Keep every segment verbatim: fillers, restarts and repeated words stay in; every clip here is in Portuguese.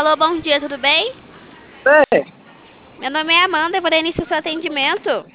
Alô, bom dia, tudo bem? Bem, Meu nome é Amanda, eu vou dar início ao seu atendimento.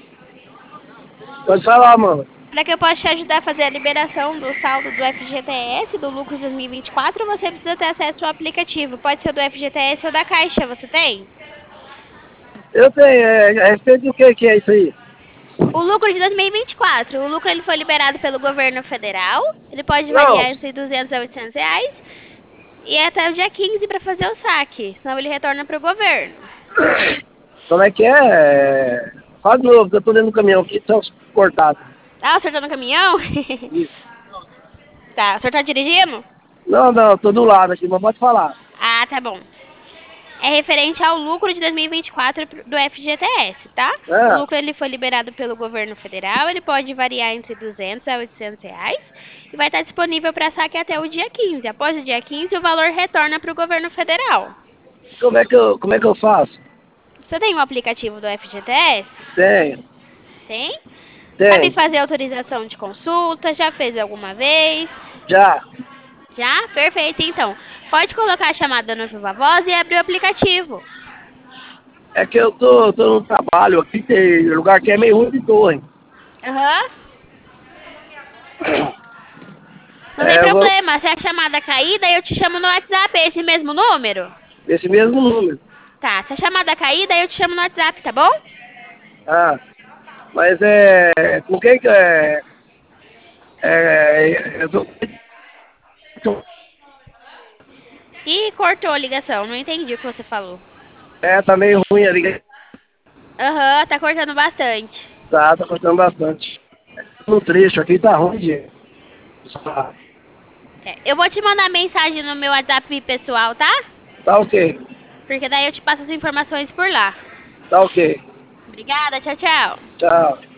pode falar, mano. Para que eu possa te ajudar a fazer a liberação do saldo do F G T S, do lucro de dois mil e vinte e quatro, você precisa ter acesso ao aplicativo. Pode ser do F G T S ou da Caixa, você tem? Eu tenho, é, a respeito do que que é isso aí? O lucro de dois mil e vinte e quatro, o lucro ele foi liberado pelo governo federal, ele pode Não, variar entre duzentos a oitocentos reais e é até o dia quinze para fazer o saque, senão ele retorna para o governo. como é que é? É, fala de novo, que eu tô dentro do caminhão aqui, tá cortado. Ah, o senhor tá no caminhão? Isso. Tá, o senhor tá dirigindo? Não, não, tô do lado aqui, mas pode falar. Ah, tá bom. É referente ao lucro de dois mil e vinte e quatro do F G T S, tá? O Ah, lucro ele foi liberado pelo governo federal, ele pode variar entre duzentos a oitocentos reais e vai estar disponível para saque até o dia quinze. Após o dia quinze, o valor retorna para o governo federal. como é que eu, como é que eu faço? Você tem o aplicativo do F G T S? Tem, Tem? Sabe tem, fazer autorização de consulta? Já fez alguma vez? já. Já? Perfeito, então. Pode colocar a chamada no Viva Voz e abrir o aplicativo. É que eu tô, tô no trabalho aqui, tem lugar que é meio ruim de torre. Aham. Não tem É, eu vou, problema, se a chamada cair, daí eu te chamo no WhatsApp, é esse mesmo número? esse mesmo número. Tá, se a chamada cair, daí eu te chamo no WhatsApp, tá bom? Ah, mas é, com quem que é, é, eu tô, Ih, cortou a ligação, não entendi o que você falou. é, tá meio ruim a ligação. Aham, tá cortando bastante. Tá, tá cortando bastante. No trecho aqui tá ruim de. É, eu vou te mandar mensagem no meu WhatsApp pessoal, tá? Tá ok. Porque daí eu te passo as informações por lá. Tá ok. Obrigada, tchau, tchau. Tchau.